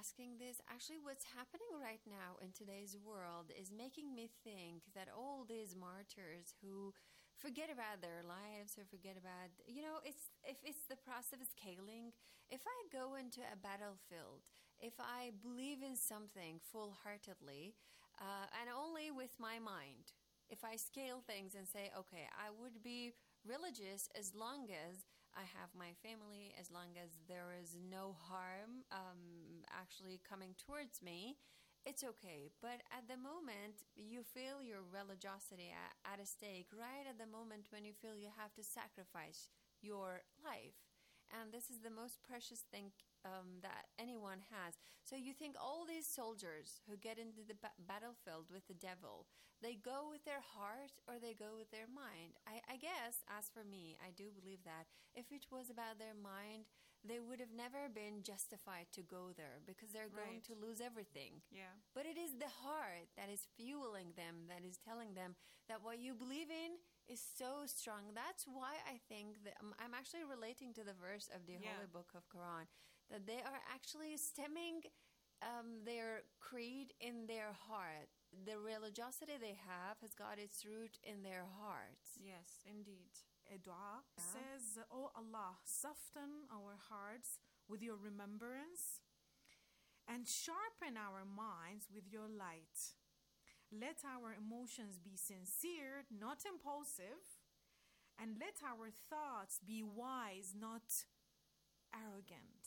asking this, actually what's happening right now in today's world is making me think that all these martyrs who forget about their lives or forget about, if it's the process of scaling, if I go into a battlefield, if I believe in something full-heartedly and only with my mind, if I scale things and say, okay, I would be religious as long as I have my family, as long as there is no harm actually coming towards me, it's okay. But at the moment you feel your religiosity at a stake, right at the moment when you feel you have to sacrifice your life. And this is the most precious thing that anyone has. So you think all these soldiers who get into the battlefield with the devil, they go with their heart or they go with their mind? I guess, as for me, I do believe that if it was about their mind, they would have never been justified to go there because they're going to lose everything. Yeah. But it is the heart that is fueling them, that is telling them that what you believe in is so strong. That's why I think that I'm actually relating to the verse of the Holy Book of Quran, that they are actually stemming their creed in their heart. The religiosity they have has got its root in their hearts. Yes, indeed. A dua says, "O Allah, soften our hearts with your remembrance and sharpen our minds with your light. Let our emotions be sincere, not impulsive, and let our thoughts be wise, not arrogant.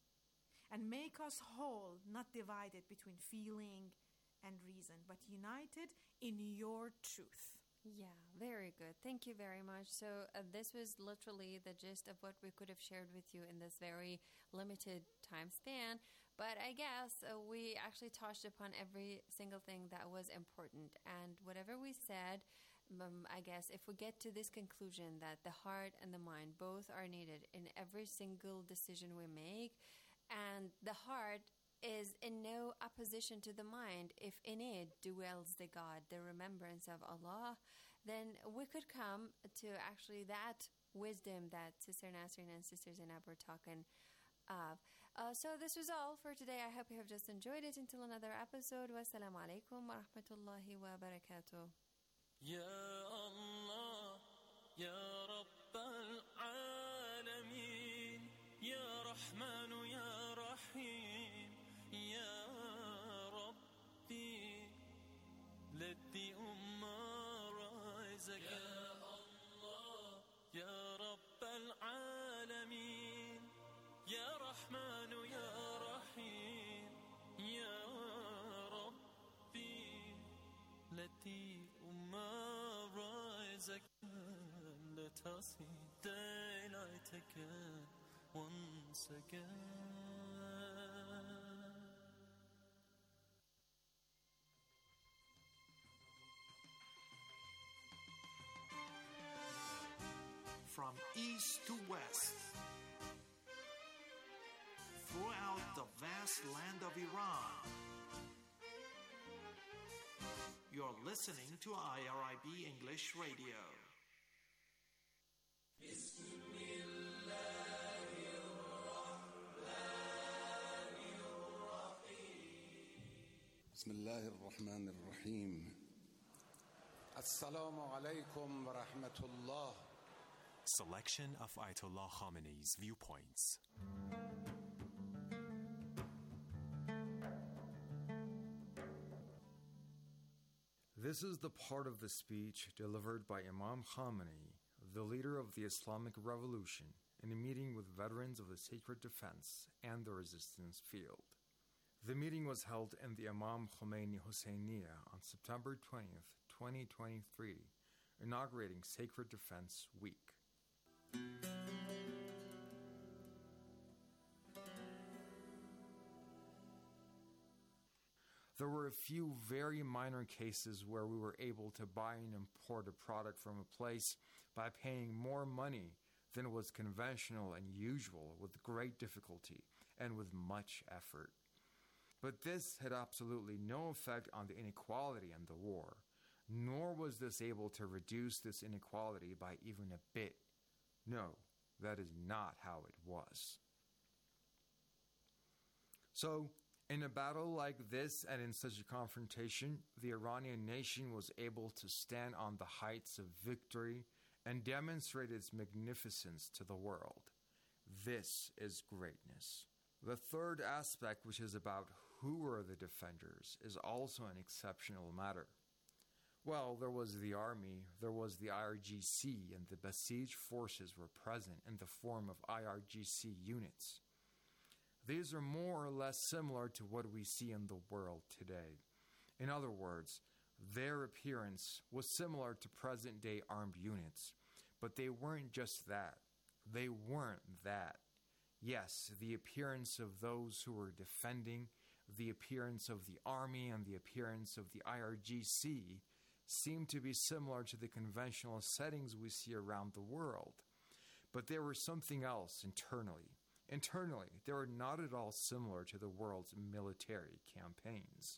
And make us whole, not divided between feeling and reason, but united in your truth." Yeah, very good. Thank you very much. So this was literally the gist of what we could have shared with you in this very limited time span. But I guess we actually touched upon every single thing that was important. And whatever we said, I guess if we get to this conclusion that the heart and the mind both are needed in every single decision we make, and the heart is in no opposition to the mind, if in it dwells the God, the remembrance of Allah, then we could come to actually that wisdom that Sister Nasreen and Sister Zainab were talking of. So this was all for today. I hope you have just enjoyed it. Until another episode. Wassalamu alaikum wa rahmatullahi wa barakatuh. Ya Allah, Ya Rabbal Alameen, Ya Rahman, Ya Rahim, Ya Rabbi, let the Ummah rise again. Ya Allah, Ya Rabbal Alameen, Ya Rahman, Ya Rahim, Ya Rabbi, let the Ummah rise again. Let us see daylight again, once again. From east to west, throughout the vast land of Iran, you're listening to IRIB English Radio. بسم الله الرحمن الرحيم. السلام عليكم ورحمة الله. Selection of Ayatollah Khamenei's viewpoints. This is the part of the speech delivered by Imam Khamenei, the leader of the Islamic Revolution, in a meeting with veterans of the Sacred Defense and the Resistance Field. The meeting was held in the Imam Khomeini Hosseiniya on September 20th, 2023, inaugurating Sacred Defense Week. There were a few very minor cases where we were able to buy and import a product from a place by paying more money than was conventional and usual, with great difficulty and with much effort. But this had absolutely no effect on the inequality and the war, nor was this able to reduce this inequality by even a bit. No, that is not how it was. So, In a battle like this and in such a confrontation, the Iranian nation was able to stand on the heights of victory and demonstrate its magnificence to the world. This is greatness. The third aspect, which is about who are the defenders, is also an exceptional matter. Well, there was the army, there was the IRGC, and the besieged forces were present in the form of IRGC units. These are more or less similar to what we see in the world today. In other words, their appearance was similar to present-day armed units, but they weren't just that. They weren't that. Yes, the appearance of those who were defending, the appearance of the army, and the appearance of the IRGC seemed to be similar to the conventional settings we see around the world. But there was something else internally. Internally, they were not at all similar to the world's military campaigns.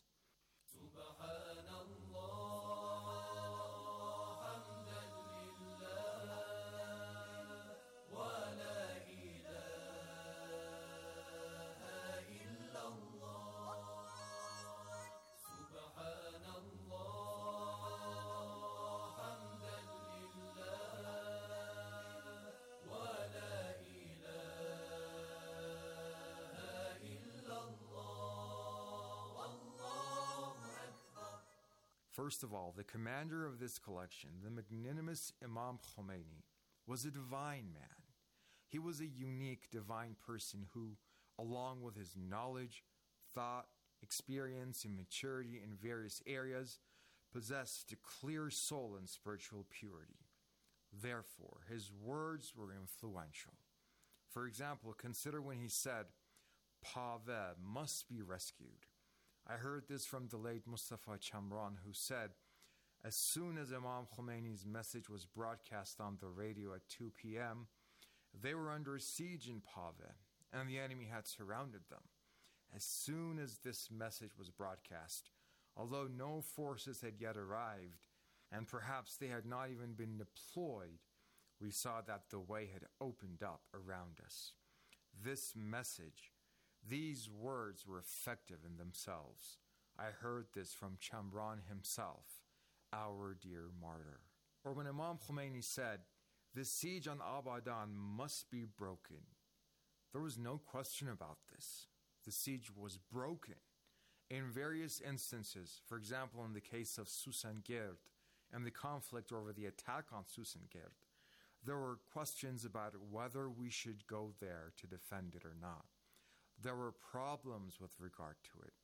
First of all, the commander of this collection, the magnanimous Imam Khomeini, was a divine man. He was a unique divine person who, along with his knowledge, thought, experience, and maturity in various areas, possessed a clear soul and spiritual purity. Therefore, his words were influential. For example, consider when he said, "Pave must be rescued." I heard this from the late Mustafa Chamran, who said, as soon as Imam Khomeini's message was broadcast on the radio at 2 p.m., they were under siege in Pave, and the enemy had surrounded them. As soon as this message was broadcast, although no forces had yet arrived, and perhaps they had not even been deployed, we saw that the way had opened up around us. This message, these words were effective in themselves. I heard this from Chamran himself, our dear martyr. Or when Imam Khomeini said, "The siege on Abadan must be broken," there was no question about this. The siege was broken. In various instances, for example in the case of Susangerd and the conflict over the attack on Susangerd, there were questions about whether we should go there to defend it or not. There were problems with regard to it.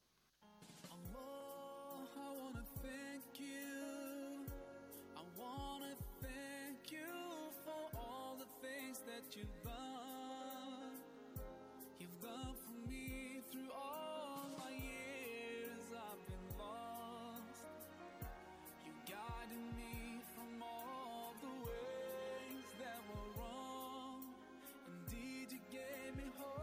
Allah, I want to thank you. I want to thank you for all the things that you've done. You've done for me through all my years I've been lost. You guided me from all the ways that were wrong. Indeed, you gave me hope.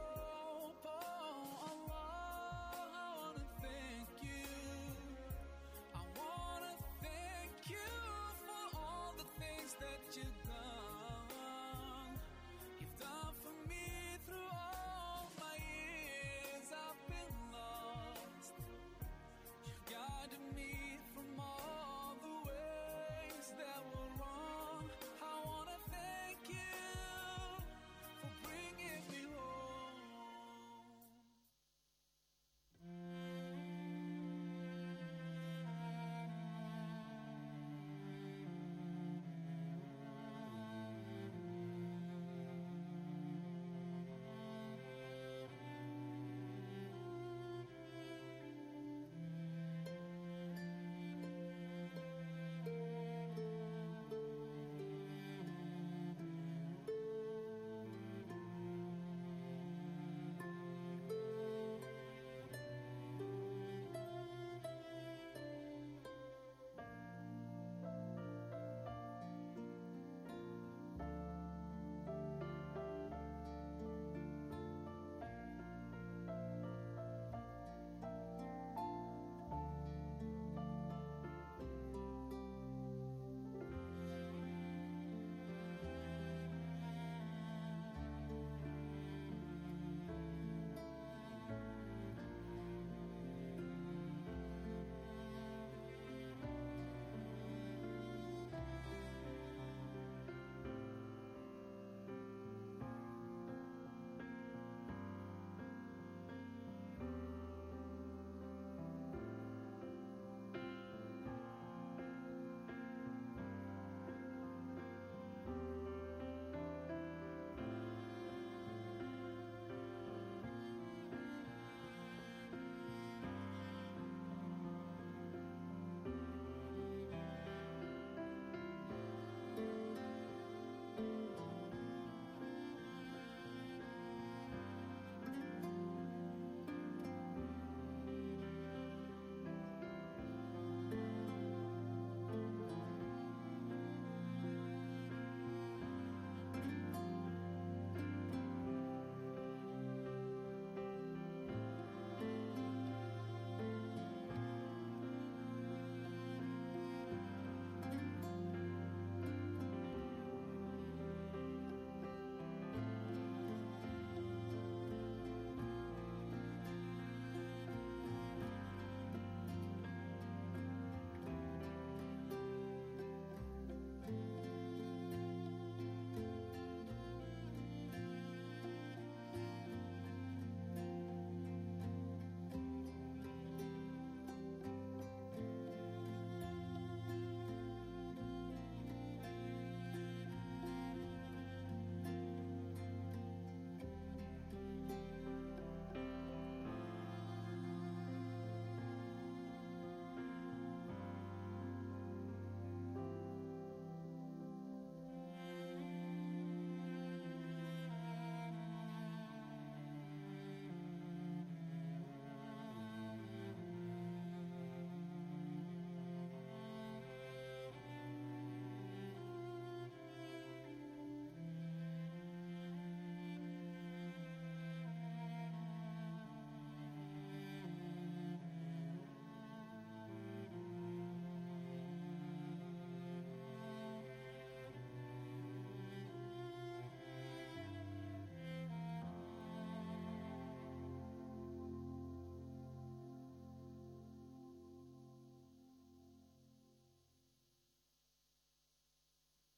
You've done for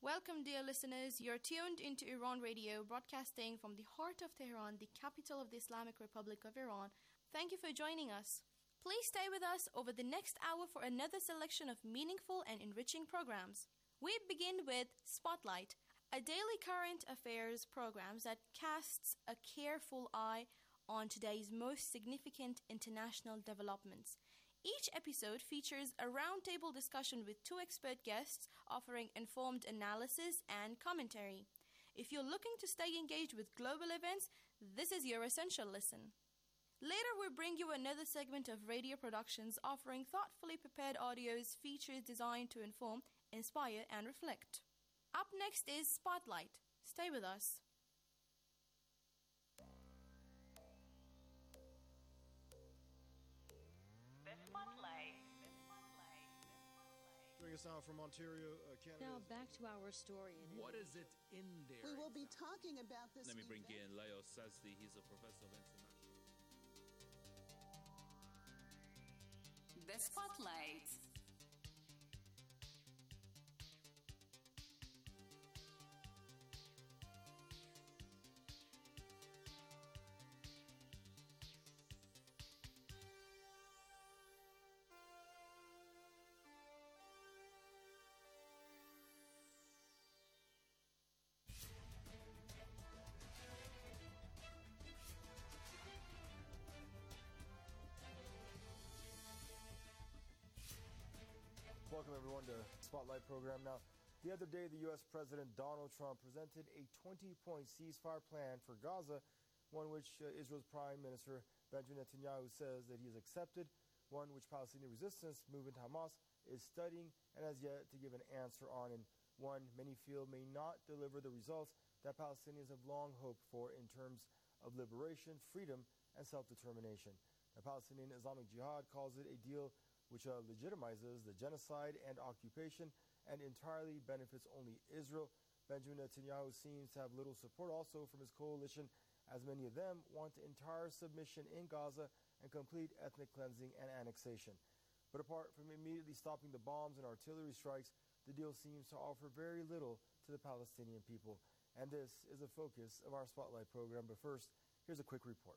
Welcome, dear listeners. You're tuned into Iran Radio, broadcasting from the heart of Tehran, the capital of the Islamic Republic of Iran. Thank you for joining us. Please stay with us over the next hour for another selection of meaningful and enriching programs. We begin with Spotlight, a daily current affairs program that casts a careful eye on today's most significant international developments. Each episode features a roundtable discussion with two expert guests offering informed analysis and commentary. If you're looking to stay engaged with global events, this is your essential listen. Later, we'll bring you another segment of radio productions offering thoughtfully prepared audios, features designed to inform, inspire, and reflect. Up next is Spotlight. Stay with us. Joining us now from Ontario, Canada. Now back to our story. What is it in there? We will be talking about this. Let me bring in Leo Sazdi. He's a professor of international. The Spotlight. Welcome, everyone, to Spotlight program. Now, the other day, the U.S. President Donald Trump presented a 20-point ceasefire plan for Gaza, one which Israel's Prime Minister Benjamin Netanyahu says that he has accepted, one which Palestinian resistance movement Hamas is studying and has yet to give an answer on, and one many feel may not deliver the results that Palestinians have long hoped for in terms of liberation, freedom, and self-determination. The Palestinian Islamic Jihad calls it a deal which legitimizes the genocide and occupation and entirely benefits only Israel. Benjamin Netanyahu seems to have little support also from his coalition, as many of them want entire submission in Gaza and complete ethnic cleansing and annexation. But apart from immediately stopping the bombs and artillery strikes, the deal seems to offer very little to the Palestinian people. And this is the focus of our Spotlight program. But first, here's a quick report.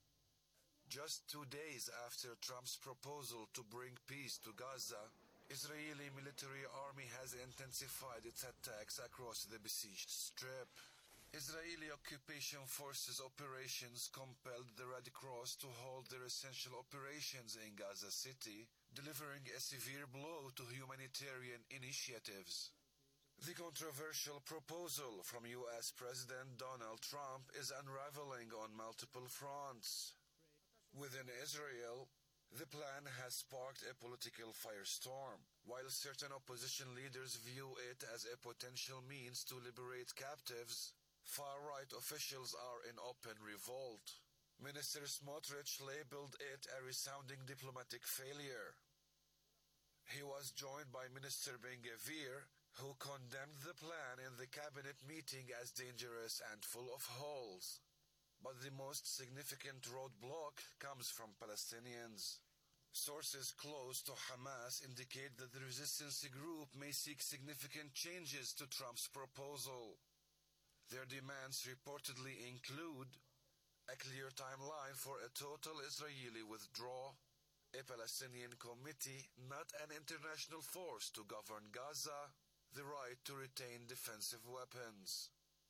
Just 2 days after Trump's proposal to bring peace to Gaza, Israeli military army has intensified its attacks across the besieged strip. Israeli occupation forces operations compelled the Red Cross to halt their essential operations in Gaza City, delivering a severe blow to humanitarian initiatives. The controversial proposal from U.S. President Donald Trump is unraveling on multiple fronts. Within Israel, the plan has sparked a political firestorm. While certain opposition leaders view it as a potential means to liberate captives, far-right officials are in open revolt. Minister Smotrich labeled it a resounding diplomatic failure. He was joined by Minister Ben-Gvir, who condemned the plan in the cabinet meeting as dangerous and full of holes. But the most significant roadblock comes from Palestinians. Sources close to Hamas indicate that the resistance group may seek significant changes to Trump's proposal. Their demands reportedly include a clear timeline for a total Israeli withdrawal, a Palestinian committee, not an international force, to govern Gaza, the right to retain defensive weapons.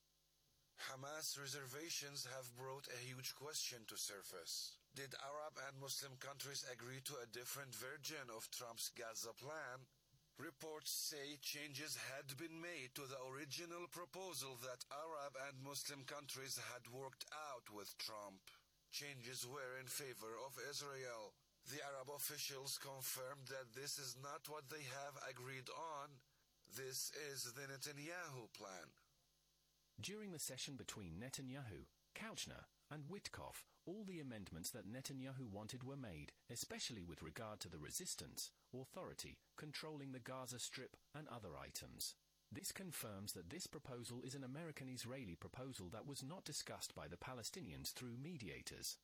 Hamas reservations have brought a huge question to surface. Did Arab and Muslim countries agree to a different version of Trump's Gaza plan? Reports say changes had been made to the original proposal that Arab and Muslim countries had worked out with Trump. Changes were in favor of Israel. The Arab officials confirmed that this is not what they have agreed on. This is the Netanyahu plan. During the session between Netanyahu, Kouchner, and Witkoff, all the amendments that Netanyahu wanted were made, especially with regard to the resistance, authority, controlling the Gaza Strip, and other items. This confirms that this proposal is an American-Israeli proposal that was not discussed by the Palestinians through mediators.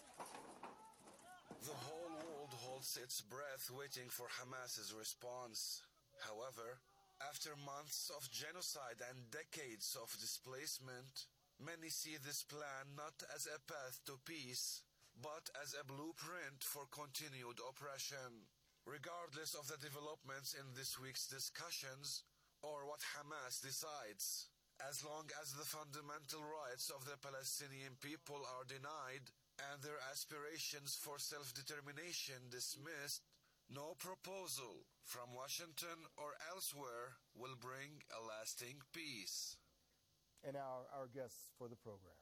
The whole world holds its breath waiting for Hamas's response. However, After months of genocide and decades of displacement, many see this plan not as a path to peace, but as a blueprint for continued oppression. Regardless of the developments in this week's discussions, or what Hamas decides, as long as the fundamental rights of the Palestinian people are denied and their aspirations for self-determination dismissed, no proposal from Washington or elsewhere will bring a lasting peace. And now our guests for the program.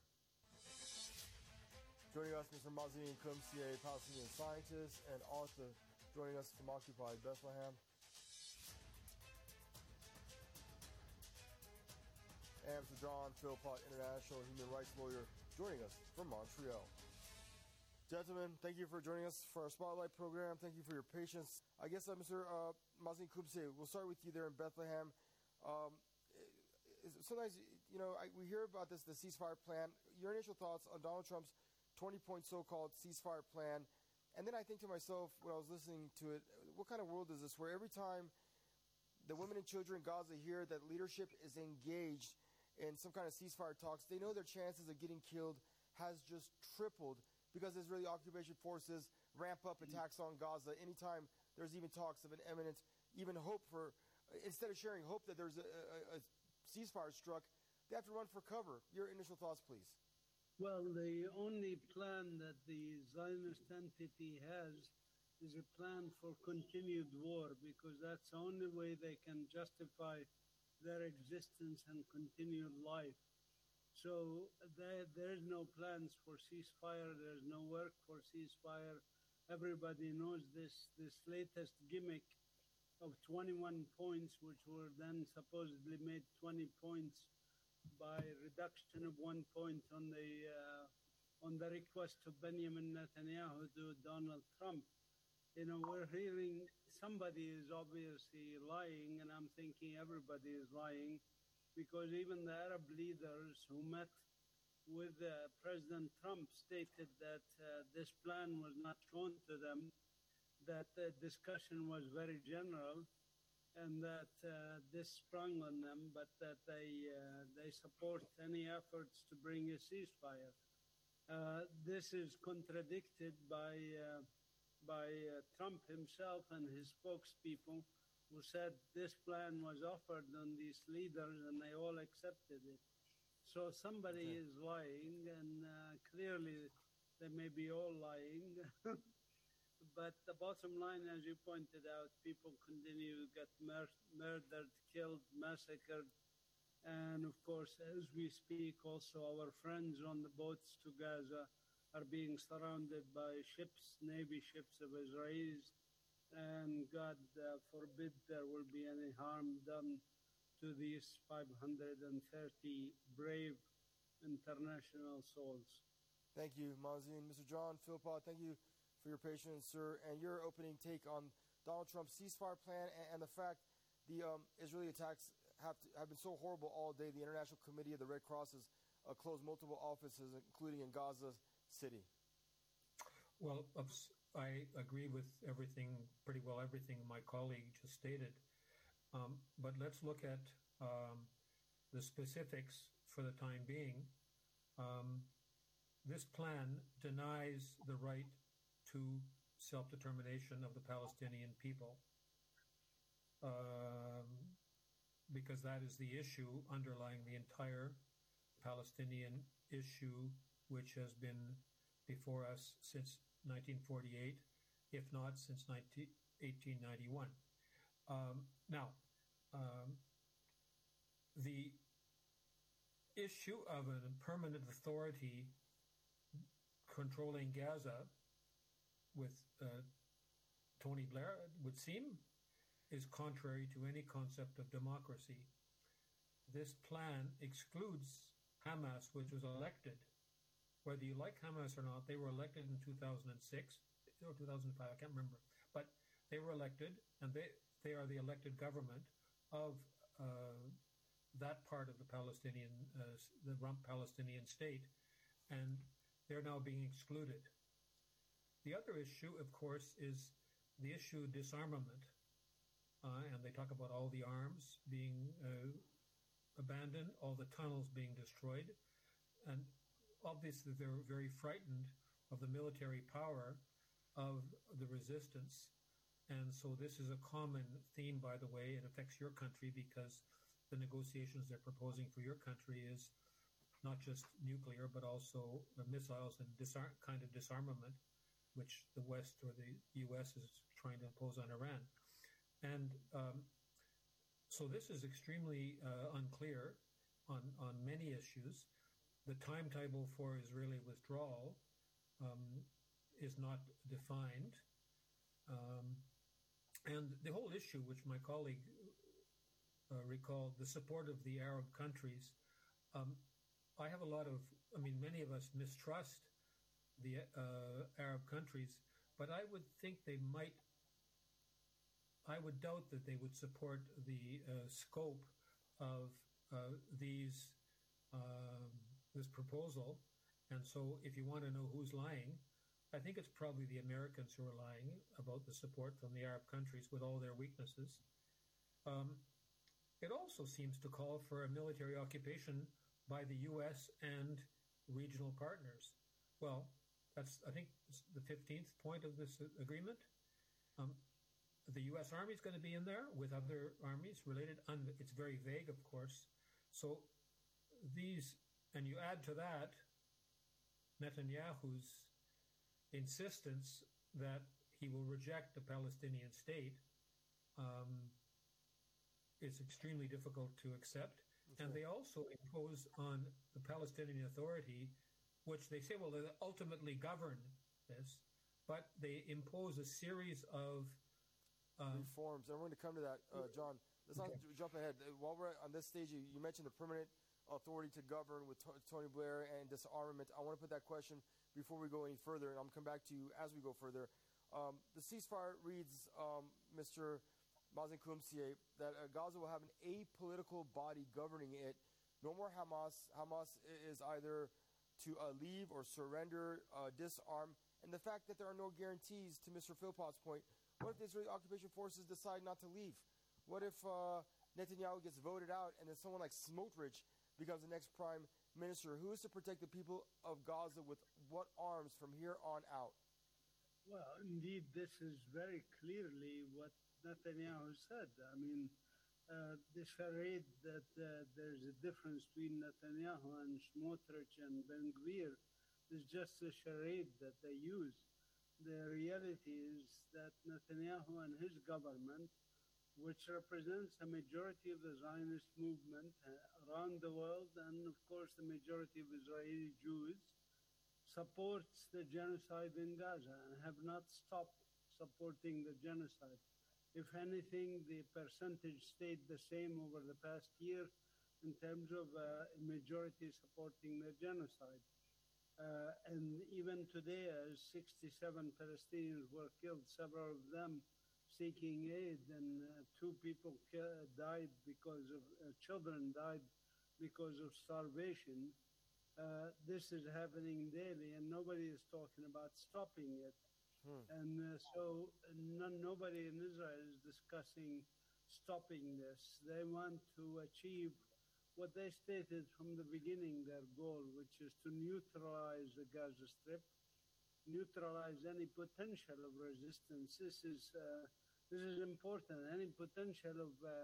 Joining us, Mr. Mazin Kumsi, a Palestinian scientist and author, joining us from occupied Bethlehem. And Mr. John Philpott, international human rights lawyer, joining us from Montreal. Gentlemen, thank you for joining us for our Spotlight program. Thank you for your patience. I guess, Mr. Mazin Kumsi, we'll start with you there in Bethlehem. Sometimes, we hear about the ceasefire plan. Your initial thoughts on Donald Trump's 20-point so-called ceasefire plan. And then I think to myself, when I was listening to it, what kind of world is this where every time the women and children in Gaza hear that leadership is engaged in some kind of ceasefire talks, they know their chances of getting killed has just tripled because Israeli occupation forces ramp up attacks on Gaza. Anytime there's even talks of an imminent, even hope for, instead of sharing hope that there's a ceasefire struck, they have to run for cover. Your initial thoughts, please. Well, the only plan that the Zionist entity has is a plan for continued war, because that's the only way they can justify their existence and continued life. So there's no plans for ceasefire. There's no work for ceasefire. Everybody knows this latest gimmick of 21 points, which were then supposedly made 20 points by reduction of 1 point on the request of Benjamin Netanyahu to Donald Trump. We're hearing somebody is obviously lying, and I'm thinking everybody is lying, because even the Arab leaders who met with President Trump stated that this plan was not shown to them, that the discussion was very general, and that this sprung on them, but that they support any efforts to bring a ceasefire. This is contradicted by Trump himself and his spokespeople, who said this plan was offered on these leaders and they all accepted it. So somebody is lying, and clearly they may be all lying. But the bottom line, as you pointed out, people continue to get murdered, killed, massacred. And of course, as we speak, also our friends on the boats to Gaza are being surrounded by ships, Navy ships of Israelis. And God forbid there will be any harm done to these 530 brave international souls. Thank you, Mazin. Mr. John Philpott, thank you for your patience, sir, and your opening take on Donald Trump's ceasefire plan and the fact the Israeli attacks have been so horrible all day. The International Committee of the Red Cross has closed multiple offices, including in Gaza City. Well, I agree with everything my colleague just stated. But let's look at the specifics for the time being. This plan denies the right to self-determination of the Palestinian people, because that is the issue underlying the entire Palestinian issue, which has been before us since 1948, if not since 1891. The issue of a permanent authority controlling Gaza with Tony Blair, would seem, is contrary to any concept of democracy. This plan excludes Hamas, which was elected. Whether you like Hamas or not, they were elected in 2006 or 2005, I can't remember. But they were elected, and they are the elected government of that part of the Palestinian, the rump Palestinian state, and they're now being excluded. The other issue, of course, is the issue of disarmament. and they talk about all the arms being abandoned, all the tunnels being destroyed, and obviously they're very frightened of the military power of the resistance. And so this is a common theme, by the way. It affects your country because the negotiations they're proposing for your country is not just nuclear, but also missiles and kind of disarmament, which the West or the U.S. is trying to impose on Iran. And so this is extremely unclear on many issues. The timetable for Israeli withdrawal is not defined. And the whole issue, which my colleague recalled, the support of the Arab countries, I have many of us mistrust the Arab countries, but I would think I would doubt that they would support the scope of this proposal. And so if you want to know who's lying, I think it's probably the Americans who are lying about the support from the Arab countries with all their weaknesses. It also seems to call for a military occupation by the U.S. and regional partners. Well, that's, I think, the 15th point of this agreement. The U.S. Army is going to be in there with other armies related. It's very vague, of course. So and you add to that Netanyahu's insistence that he will reject the Palestinian state, is extremely difficult to accept. Okay. And they also impose on the Palestinian Authority, which they say, well, they'll ultimately govern this, but they impose a series of reforms. And we're going to come to that, John. Let's not jump ahead. While we're on this stage, you mentioned the permanent authority to govern with Tony Blair and disarmament. I want to put that question before we go any further, and I'm going to come back to you as we go further. The ceasefire reads, Mr. Mazen Koumousié, that Gaza will have an apolitical body governing it. No more Hamas. Hamas is either to leave or surrender, disarm. And the fact that there are no guarantees, to Mr. Philpott's point, what if the Israeli occupation forces decide not to leave? What if Netanyahu gets voted out and then someone like Smotrich becomes the next prime minister? Who is to protect the people of Gaza with what arms from here on out? Well, indeed, this is very clearly what Netanyahu said. I mean, the charade that there's a difference between Netanyahu and Smotrich and Ben Gvir is just a charade that they use. The reality is that Netanyahu and his government, which represents a majority of the Zionist movement around the world, and of course the majority of Israeli Jews, supports the genocide in Gaza and have not stopped supporting the genocide. If anything, the percentage stayed the same over the past year in terms of a majority supporting the genocide. And even today, as 67 Palestinians were killed, several of them seeking aid, and 2 people died because of, children died because of starvation. This is happening daily, and nobody is talking about stopping it. And so nobody in Israel is discussing stopping this. They want to achieve what they stated from the beginning, their goal, which is to neutralize the Gaza Strip, neutralize any potential of resistance. This is important. Any potential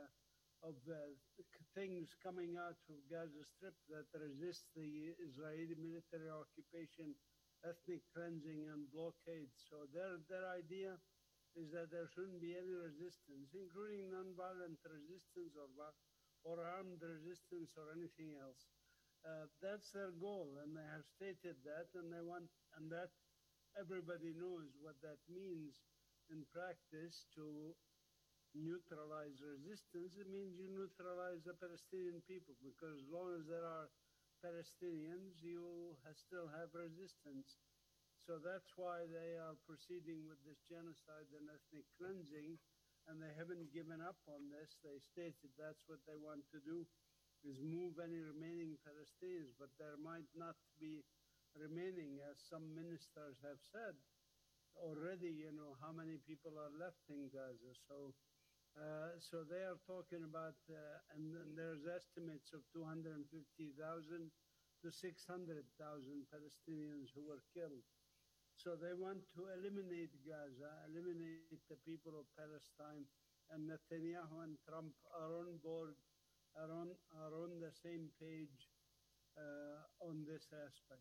of things coming out of Gaza Strip that resist the Israeli military occupation, ethnic cleansing, and blockade. So their idea is that there shouldn't be any resistance, including nonviolent resistance or armed resistance or anything else. That's their goal, and they have stated that, and that everybody knows what that means in practice. To neutralize resistance, it means you neutralize the Palestinian people, because as long as there are Palestinians, you still have resistance. So that's why they are proceeding with this genocide and ethnic cleansing, and they haven't given up on this. They stated that's what they want to do, is move any remaining Palestinians, but there might not be remaining, as some ministers have said already, how many people are left in Gaza. So So they are talking about, and there's estimates of 250,000 to 600,000 Palestinians who were killed. So they want to eliminate Gaza, eliminate the people of Palestine, and Netanyahu and Trump are on board, are on the same page on this aspect.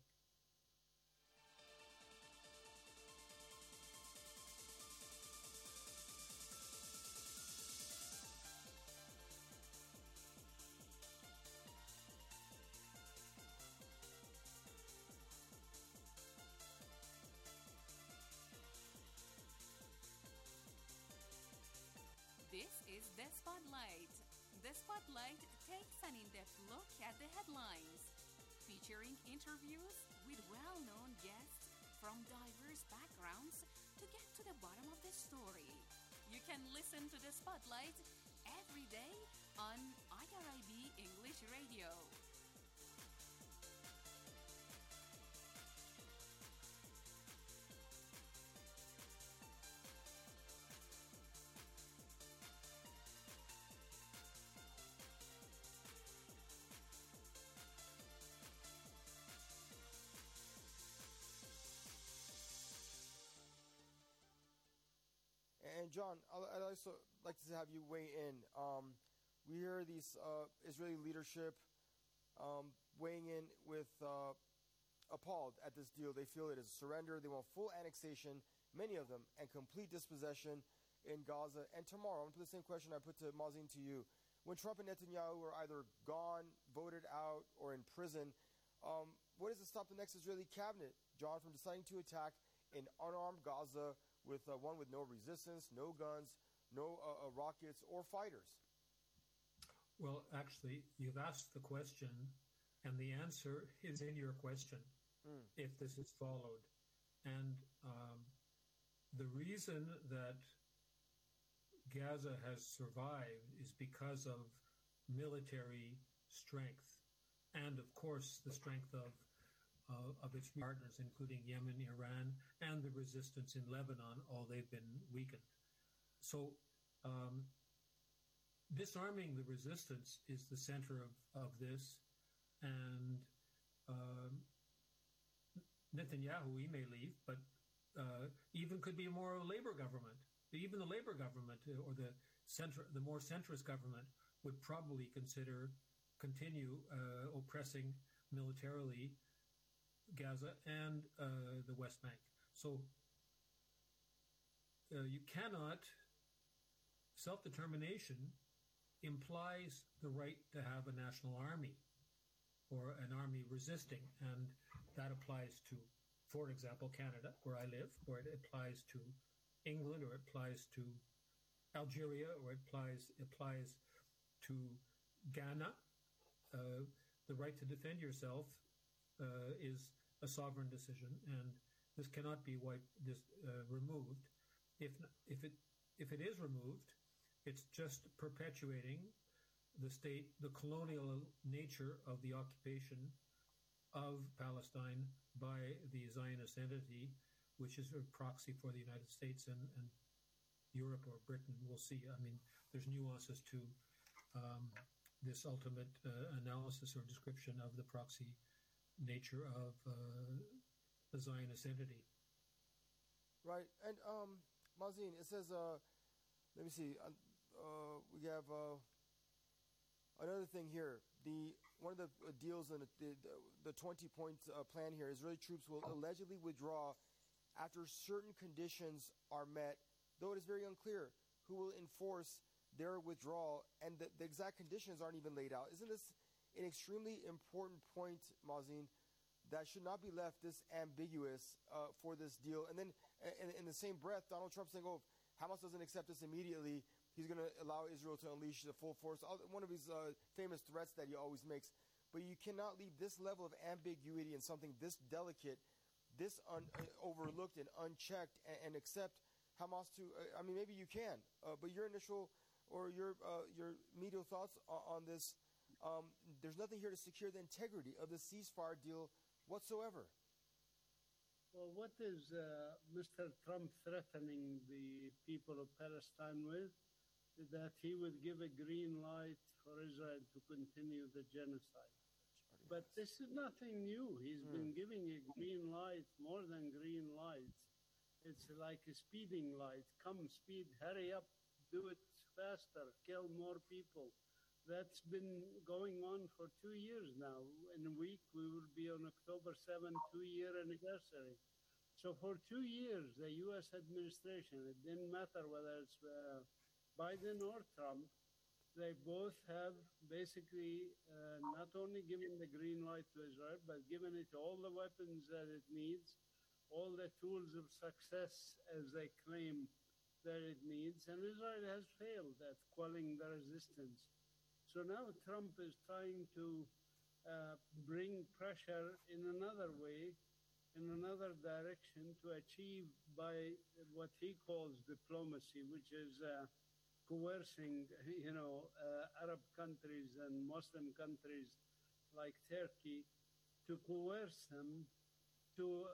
This is The Spotlight. The Spotlight takes an in-depth look at the headlines, featuring interviews with well-known guests from diverse backgrounds to get to the bottom of the story. You can listen to The Spotlight every day on IRIB English Radio. And John, I'd also like to have you weigh in. We hear these Israeli leadership weighing in with appalled at this deal. They feel it is a surrender. They want full annexation, many of them, and complete dispossession in Gaza. And tomorrow, I'm going to put the same question I put to Mazin to you. When Trump and Netanyahu are either gone, voted out, or in prison, what does it stop the next Israeli cabinet, John, from deciding to attack an unarmed Gaza with one with no resistance, no guns, no rockets or fighters? Well, actually, you've asked the question, and the answer is in your question, if this is followed. And the reason that Gaza has survived is because of military strength, and of course the strength of its partners, including Yemen, Iran, and the resistance in Lebanon, all they've been weakened. So disarming the resistance is the center of this, and Netanyahu, he may leave, but even could be more a Labour government. Even the Labour government or the more centrist government would probably continue oppressing militarily Gaza and the West Bank. So you cannot, self-determination implies the right to have a national army or an army resisting, and that applies to, for example, Canada, where I live, or it applies to England, or it applies to Algeria, or it applies to Ghana. The right to defend yourself is a sovereign decision, and this cannot be removed. If it is removed, it's just perpetuating the colonial nature of the occupation of Palestine by the Zionist entity, which is a proxy for the United States and Europe or Britain. We'll see. I mean, there's nuances to this ultimate analysis or description of the proxy nature of the Zionist entity. Right. And Mazin, it says, let me see, we have another thing here. One of the deals in the 20-point plan here, Israeli troops will allegedly withdraw after certain conditions are met, though it is very unclear who will enforce their withdrawal, and the exact conditions aren't even laid out. Isn't this an extremely important point, Mazin, that should not be left this ambiguous for this deal? And then in the same breath, Donald Trump saying, if Hamas doesn't accept this immediately, he's going to allow Israel to unleash the full force. One of his famous threats that he always makes. But you cannot leave this level of ambiguity in something this delicate, this overlooked and unchecked, and accept Hamas to, maybe you can, but your initial or your medial thoughts on this, there's nothing here to secure the integrity of the ceasefire deal whatsoever. Well, what is Mr. Trump threatening the people of Palestine with? that he would give a green light for Israel to continue the genocide. But this is nothing new. He's been giving a green light, more than green lights. It's like a speeding light. Come, speed, hurry up, do it faster, kill more people. That's been going on for 2 years now. In a week, we will be on October 7, 2-year anniversary. So for 2 years, the U.S. administration, it didn't matter whether it's Biden or Trump, they both have basically not only given the green light to Israel, but given it all the weapons that it needs, all the tools of success, as they claim that it needs, and Israel has failed at quelling the resistance. So now Trump is trying to bring pressure in another way, in another direction, to achieve by what he calls diplomacy, which is coercing, Arab countries and Muslim countries like Turkey, to coerce them to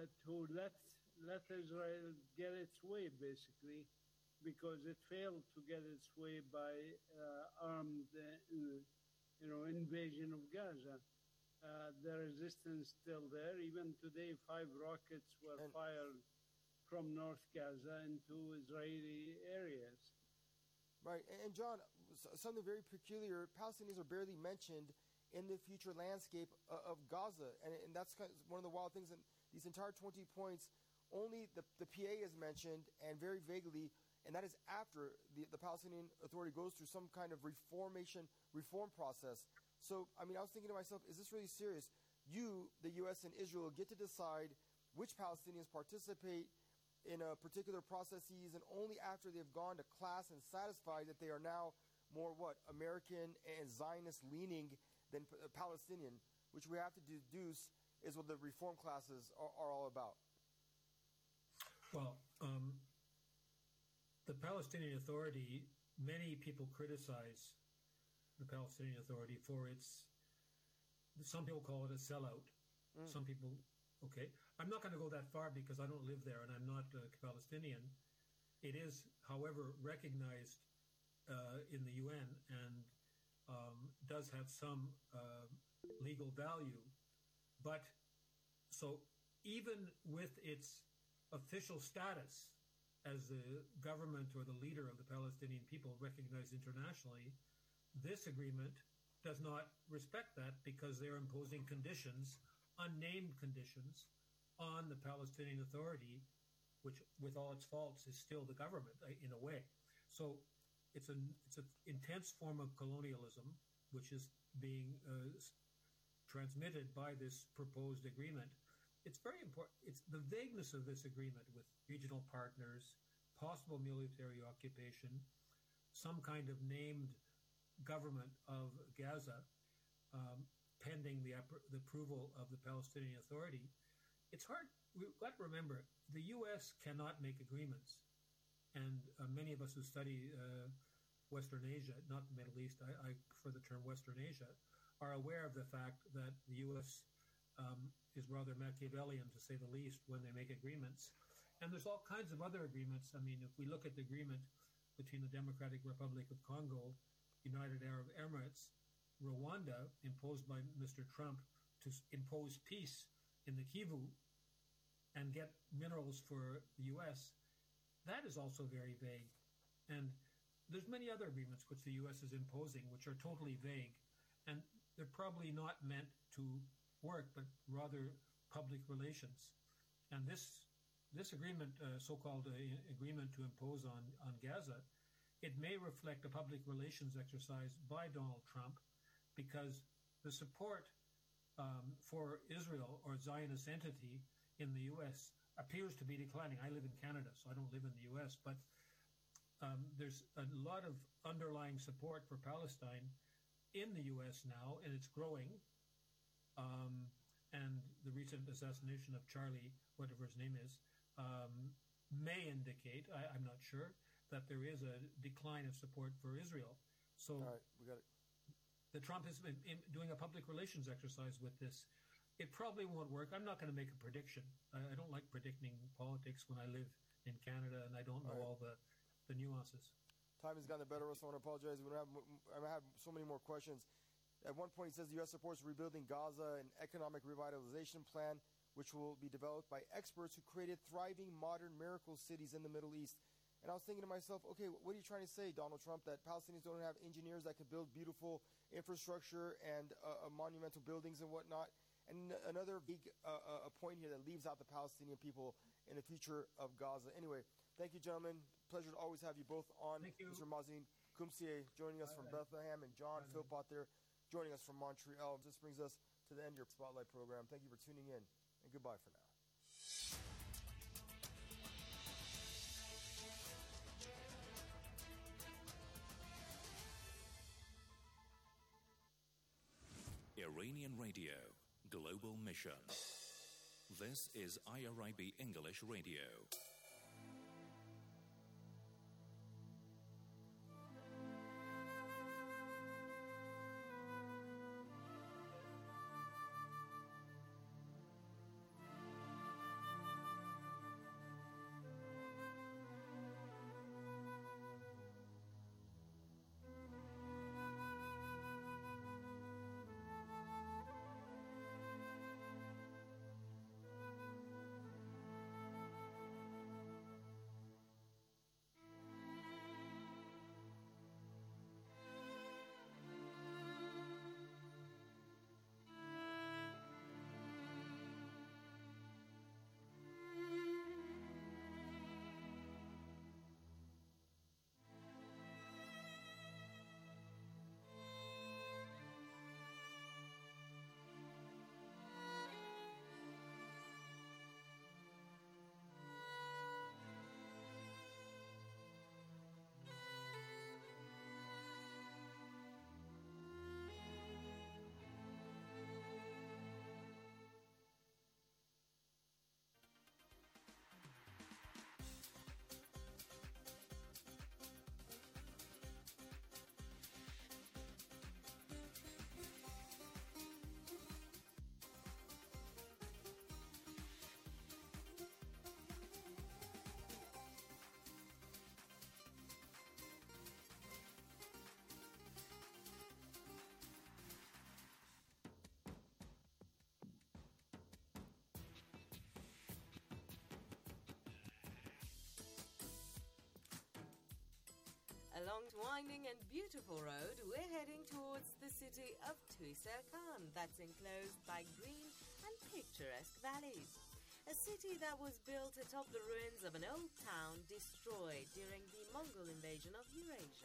let Israel get its way, basically, because it failed to get its way by armed, invasion of Gaza. The resistance still there. Even today, 5 rockets were fired from North Gaza into Israeli areas. Right. And John, something very peculiar, Palestinians are barely mentioned in the future landscape of Gaza. And that's kind of one of the wild things. In these entire 20 points, only the PA is mentioned, and very vaguely, and that is after the Palestinian Authority goes through some kind of reform process. So, I was thinking to myself, is this really serious? You, the U.S. and Israel, get to decide which Palestinians participate in particular processes, and only after they've gone to class and satisfied that they are now more American and Zionist leaning than Palestinian, which we have to deduce is what the reform classes are all about. Well, the Palestinian Authority, many people criticize the Palestinian Authority for some people call it a sellout. Some people, okay. I'm not going to go that far because I don't live there and I'm not Palestinian. It is, however, recognized in the UN and does have some legal value. But so even with its official status as the government or the leader of the Palestinian people recognized internationally, this agreement does not respect that because they're imposing conditions, unnamed conditions, on the Palestinian Authority, which, with all its faults, is still the government in a way. So it's an intense form of colonialism, which is being transmitted by this proposed agreement. It's very important. It's the vagueness of this agreement with regional partners, possible military occupation, some kind of named government of Gaza, pending the approval of the Palestinian Authority. It's hard. We've got to remember, the U.S. cannot make agreements. And many of us who study Western Asia, not the Middle East, I prefer the term Western Asia, are aware of the fact that the U.S. Is rather Machiavellian, to say the least, when they make agreements. And there's all kinds of other agreements. If we look at the agreement between the Democratic Republic of Congo, United Arab Emirates, Rwanda, imposed by Mr. Trump to impose peace in the Kivu and get minerals for the U.S., that is also very vague. And there's many other agreements which the U.S. is imposing which are totally vague, and they're probably not meant to work, but rather public relations. And this agreement, so-called agreement to impose on Gaza, it may reflect a public relations exercise by Donald Trump, because the support for Israel or Zionist entity in the U.S. appears to be declining. I live in Canada, so I don't live in the U.S., but there's a lot of underlying support for Palestine in the U.S. now, and it's growing. And the recent assassination of Charlie, whatever his name is, may indicate, I'm not sure, that there is a decline of support for Israel. So all right, we got it. The Trump has been doing a public relations exercise with this. It probably won't work. I'm not going to make a prediction. I don't like predicting politics when I live in Canada and I don't know all the nuances. Time has gotten the better of us. I want to apologize. I have so many more questions. At one point, he says the U.S. supports rebuilding Gaza, an economic revitalization plan, which will be developed by experts who created thriving, modern miracle cities in the Middle East. And I was thinking to myself, okay, what are you trying to say, Donald Trump, that Palestinians don't have engineers that can build beautiful infrastructure and monumental buildings and whatnot? And another big point here that leaves out the Palestinian people in the future of Gaza. Anyway, thank you, gentlemen. Pleasure to always have you both on. Thank you. Mr. Mazin Kumsiye joining us from Bethlehem, and John Philpott there joining us from Montreal. This brings us to the end of your Spotlight program. Thank you for tuning in, and goodbye for now. Iranian Radio, Global Mission. This is IRIB English Radio. Along the winding and beautiful road, we're heading towards the city of Tuiserkan that's enclosed by green and picturesque valleys. A city that was built atop the ruins of an old town destroyed during the Mongol invasion of Eurasia.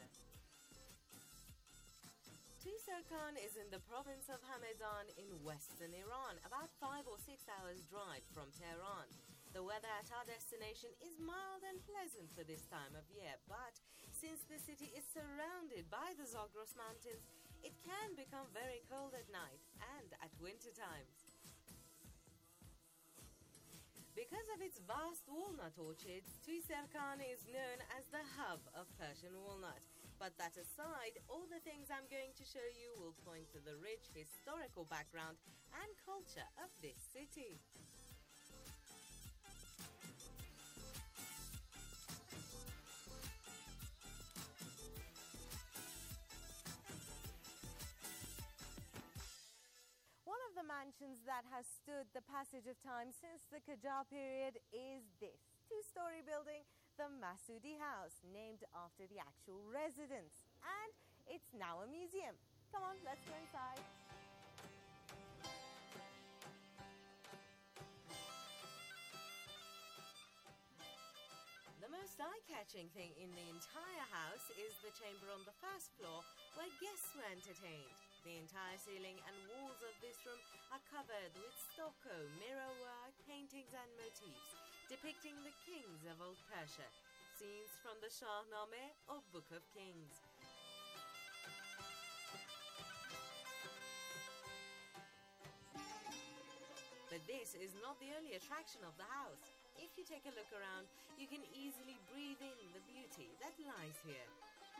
Tuiserkan is in the province of Hamedan in western Iran, about 5 or 6 hours drive from Tehran. The weather at our destination is mild and pleasant for this time of year, but since the city is surrounded by the Zagros Mountains, it can become very cold at night and at winter times. Because of its vast walnut orchards, Tuiserkan is known as the hub of Persian walnut. But that aside, all the things I'm going to show you will point to the rich historical background and culture of this city. One of the mansions that has stood the passage of time since the Qajar period is this two-story building, the Masudi House, named after the actual residence. And it's now a museum. Come on, let's go inside. The most eye-catching thing in the entire house is the chamber on the first floor where guests were entertained. The entire ceiling and walls of this room are covered with stucco, mirrorwork, paintings and motifs depicting the kings of old Persia, scenes from the Shahnameh or Book of Kings. But this is not the only attraction of the house. If you take a look around, you can easily breathe in the beauty that lies here.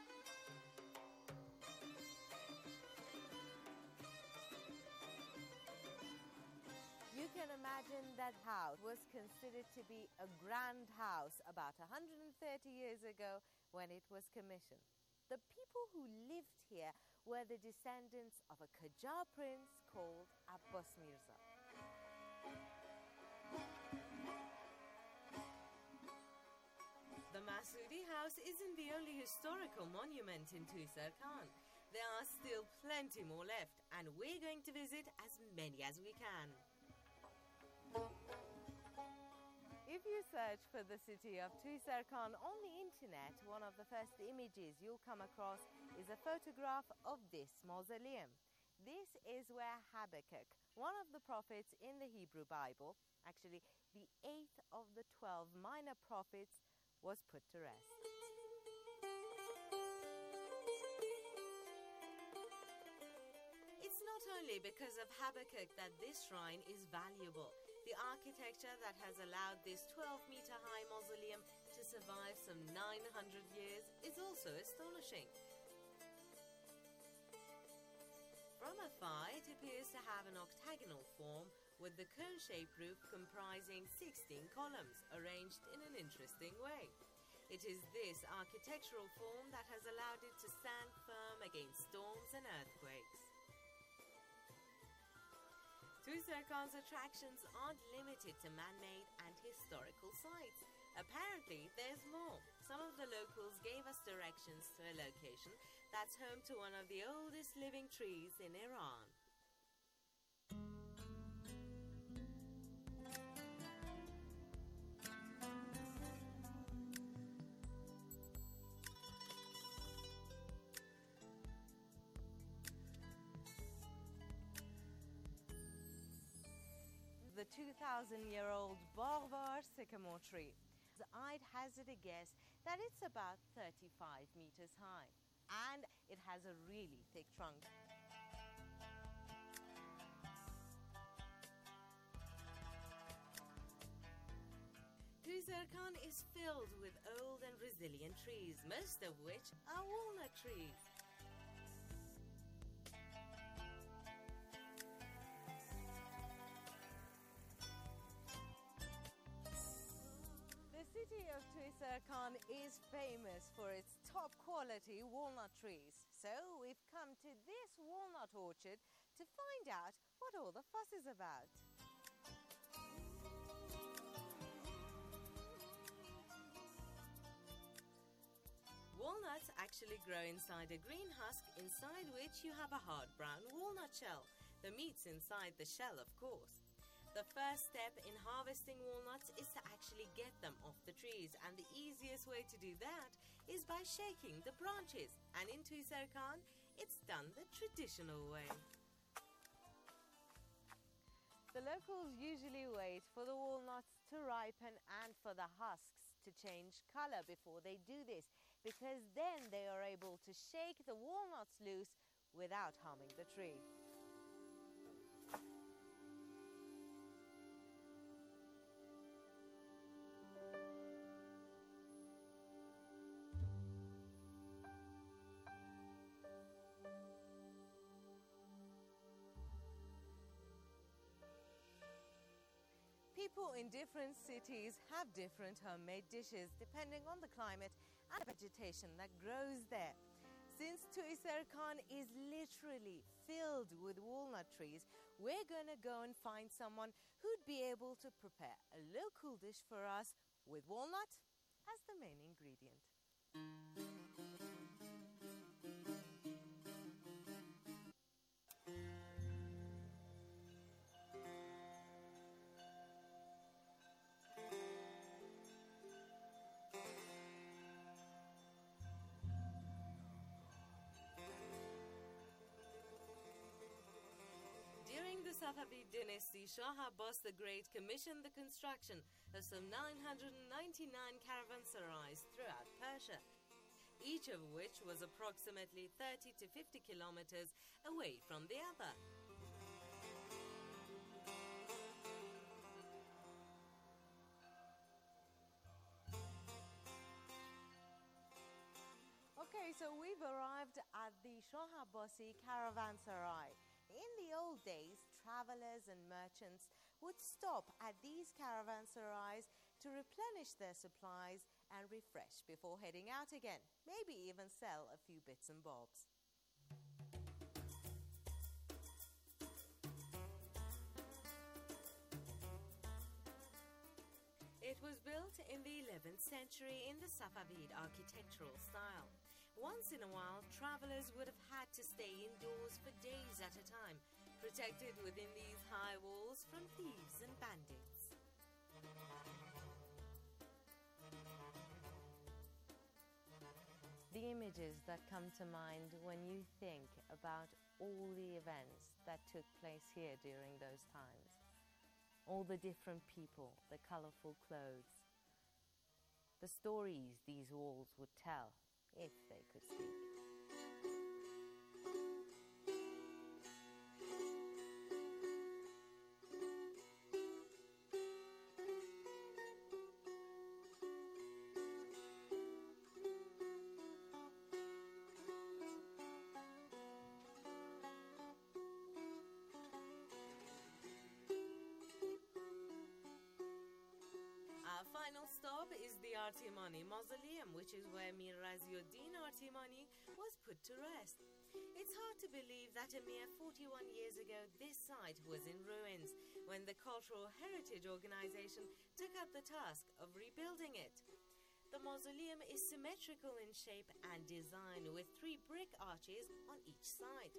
You can imagine that house was considered to be a grand house about 130 years ago when it was commissioned. The people who lived here were the descendants of a Qajar prince called Abbas Mirza. The Masudi House isn't the only historical monument in Tuzarkan. There are still plenty more left, and we're going to visit as many as we can. If you search for the city of Tuzarkan on the internet, one of the first images you'll come across is a photograph of this mausoleum. This is where Habakkuk, one of the prophets in the Hebrew Bible, actually the 8th of the 12 minor prophets, was put to rest. It's not only because of Habakkuk that this shrine is valuable. The architecture that has allowed this 12-meter-high mausoleum to survive some 900 years is also astonishing. From afar, it appears to have an octagonal form with the cone-shaped roof comprising 16 columns arranged in an interesting way. It is this architectural form that has allowed it to stand firm against storms and earthquakes. Tuzarkan's attractions aren't limited to man-made and historical sites. Apparently, there's more. Some of the locals gave us directions to a location that's home to one of the oldest living trees in Iran. The 2,000-year-old Barbar sycamore tree. I'd hazard a guess that it's about 35 meters high, and it has a really thick trunk. Tuzarkan is filled with old and resilient trees, most of which are walnut trees. The city of Tuzarkan is famous for its top-quality walnut trees. So we've come to this walnut orchard to find out what all the fuss is about. Walnuts actually grow inside a green husk, inside which you have a hard brown walnut shell. The meat's inside the shell, of course. The first step in harvesting walnuts is to actually get them off the trees, and the easiest way to do that is by shaking the branches. And in Tuzarkan, it's done the traditional way. The locals usually wait for the walnuts to ripen and for the husks to change color before they do this, because then they are able to shake the walnuts loose without harming the tree. People in different cities have different homemade dishes depending on the climate and the vegetation that grows there. Since Tuzarkan is literally filled with walnut trees, we're going to go and find someone who'd be able to prepare a local dish for us with walnut as the main ingredient. During the Safavid dynasty, Shah Abbas the Great commissioned the construction of some 999 caravanserais throughout Persia, each of which was approximately 30 to 50 kilometers away from the other. Okay, so we've arrived at the Shah Abbasi caravanserai. In the old days, travelers and merchants would stop at these caravanserais to replenish their supplies and refresh before heading out again. Maybe even sell a few bits and bobs. It was built in the 11th century in the Safavid architectural style. Once in a while, travelers would have had to stay indoors for days at a time, protected within these high walls from thieves and bandits. The images that come to mind when you think about all the events that took place here during those times. All the different people, the colorful clothes, the stories these walls would tell, if they could speak. Final stop is the Artimani Mausoleum, which is where Mir Raziuddin Artimani was put to rest. It's hard to believe that a mere 41 years ago this site was in ruins when the Cultural Heritage Organization took up the task of rebuilding it. The mausoleum is symmetrical in shape and design with 3 brick arches on each side.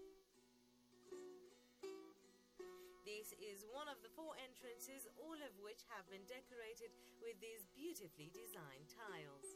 This is one of the 4 entrances, all of which have been decorated with these beautifully designed tiles.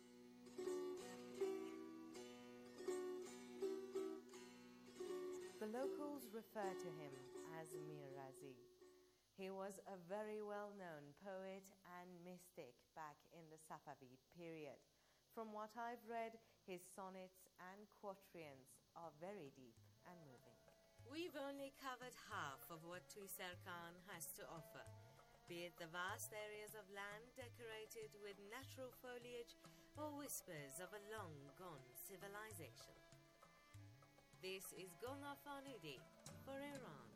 The locals refer to him as Mir Razi. He was a very well-known poet and mystic back in the Safavid period. From what I've read, his sonnets and quatrains are very deep and moving. We've only covered half of what Tuisarkhan has to offer, be it the vast areas of land decorated with natural foliage or whispers of a long-gone civilization. This is Gulnar Farnudi for Iran.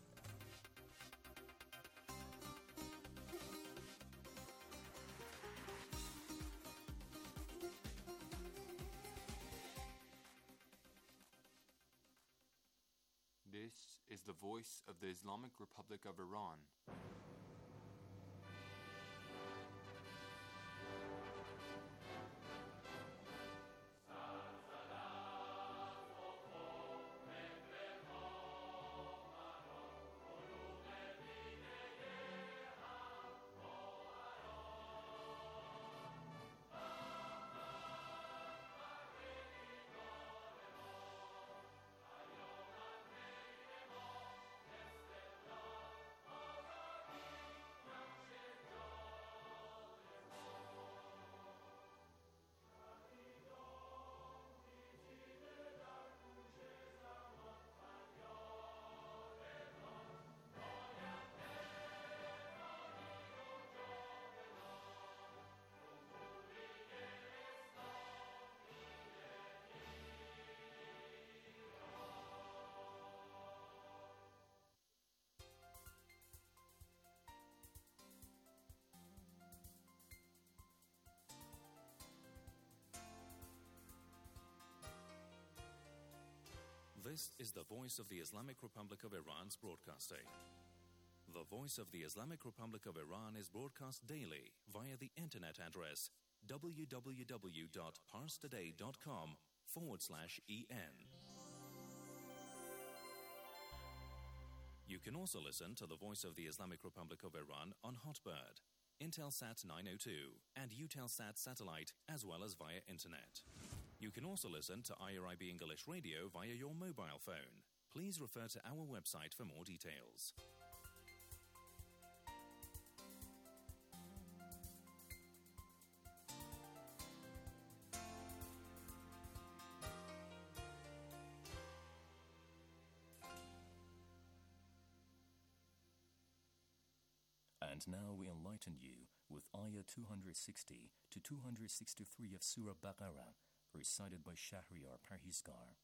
This is the voice of the Islamic Republic of Iran. This is the Voice of the Islamic Republic of Iran's broadcasting. The Voice of the Islamic Republic of Iran is broadcast daily via the internet address www.parstoday.com/en. You can also listen to the Voice of the Islamic Republic of Iran on Hotbird, Intelsat 902, and Eutelsat satellite, as well as via internet. You can also listen to IRIB English Radio via your mobile phone. Please refer to our website for more details. And now we enlighten you with Ayah 260 to 263 of Surah Baqarah, recited by Shahriar Parhizgar.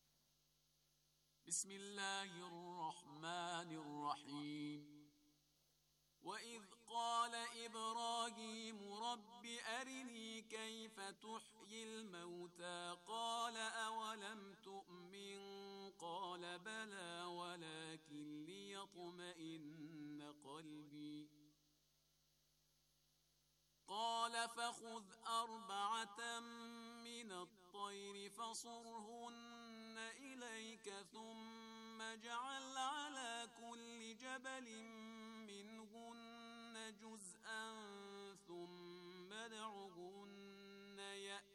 بسم الله الرحمن الرحيم وإذ قال إبراهيم رب أرني كيف تحيي الموتى قال أولم تؤمن قال بلى ولكن ليطمئن قلبي قال فخذ أربعة من الطير فصرهن إليك ثم اجعل على كل جبل منهن جزءا ثم ادعهن يأتينك